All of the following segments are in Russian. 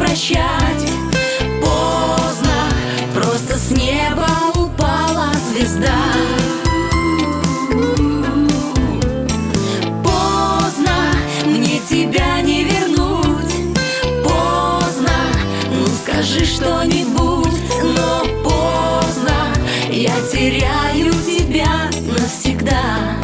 прощать. Поздно, просто с неба упала звезда. Поздно, мне тебя не вернуть. Поздно, ну скажи что-нибудь. Но поздно, я теряю тебя навсегда.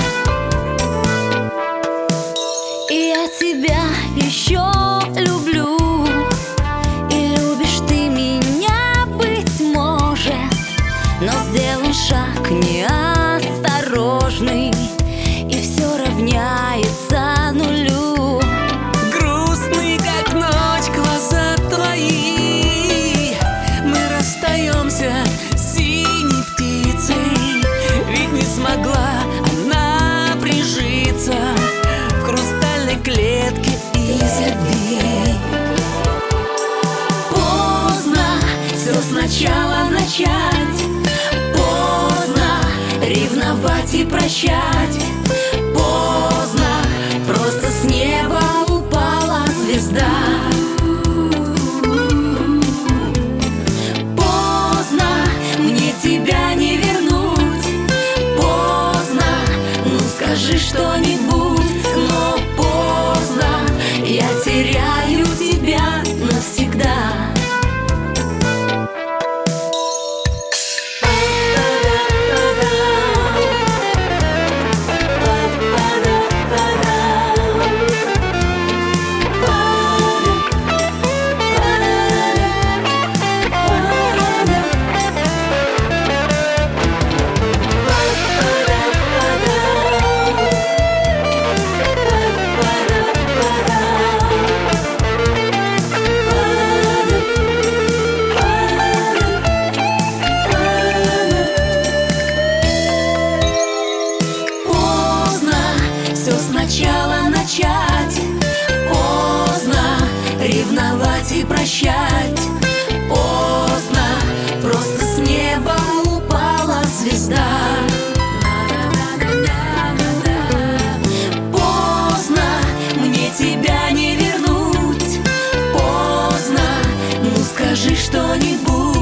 И я тебя еще люблю, и любишь ты меня, быть может. Но сделай шаг неосторожный, и все равняется нулю. Грустный, как ночь, глаза твои. Мы расстаемся с синей птицей, ведь не смогла она прижиться в хрустальной клетке из любви. Поздно все сначала начать. Поздно ревновать и прощать. Поздно, просто с неба упала звезда. Поздно, мне тебя не вернуть. Поздно, ну скажи что-нибудь. Но поздно, я теряю тебя навсегда. Сначала начать. Поздно ревновать и прощать. Поздно, просто с неба упала звезда. Поздно, мне тебя не вернуть. Поздно, ну скажи что-нибудь.